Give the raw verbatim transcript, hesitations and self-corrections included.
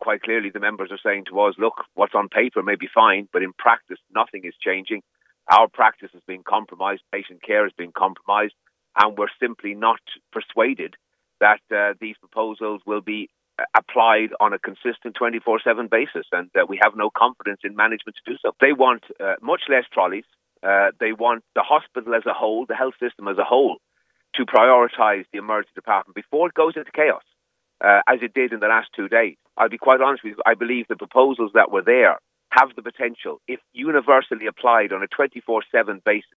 quite clearly the members are saying to us, look, what's on paper may be fine, but in practice nothing is changing. Our practice has been compromised, patient care has been compromised, and we're simply not persuaded that uh, these proposals will be uh, applied on a consistent twenty-four seven basis, and uh, we have no confidence in management to do so. They want uh, much less trolleys. Uh, they want the hospital as a whole, the health system as a whole, to prioritise the emergency department before it goes into chaos, uh, as it did in the last two days. I'll be quite honest with you, I believe the proposals that were there have the potential, if universally applied on a twenty-four seven basis,